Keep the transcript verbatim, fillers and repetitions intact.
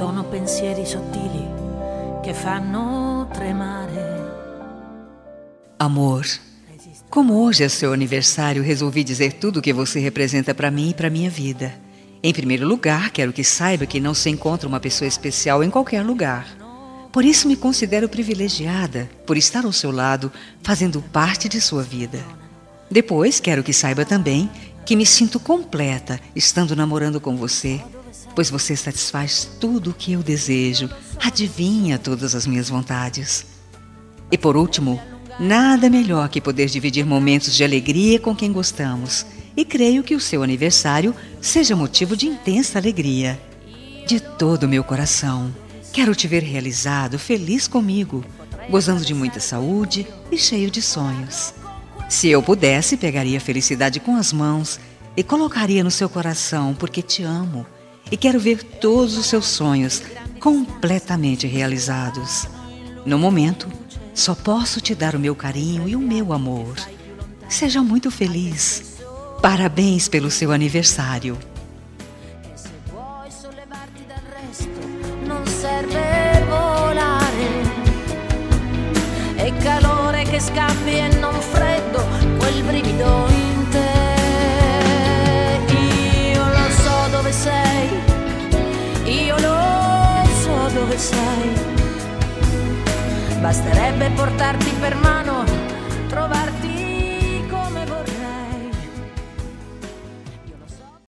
sono pensieri sottili che fanno tremare. Amor, como hoje é seu aniversário, resolvi dizer tudo o que você representa para mim e para minha vida. Em primeiro lugar, quero que saiba que não se encontra uma pessoa especial em qualquer lugar. Por isso me considero privilegiada por estar ao seu lado, fazendo parte de sua vida. Depois, quero que saiba também que me sinto completa estando namorando com você, pois você satisfaz tudo o que eu desejo, adivinha todas as minhas vontades. E por último, nada melhor que poder dividir momentos de alegria com quem gostamos, e creio que o seu aniversário seja motivo de intensa alegria. De todo o meu coração, quero te ver realizado, feliz comigo, gozando de muita saúde e cheio de sonhos. Se eu pudesse, pegaria a felicidade com as mãos e colocaria no seu coração, porque te amo e quero ver todos os seus sonhos completamente realizados. No momento, só posso te dar o meu carinho e o meu amor. Seja muito feliz. Parabéns pelo seu aniversário. Non serve volare, è calore che scambi e non freddo, quel brivido in te. Io lo so dove sei, io lo so dove sei, basterebbe portarti per mano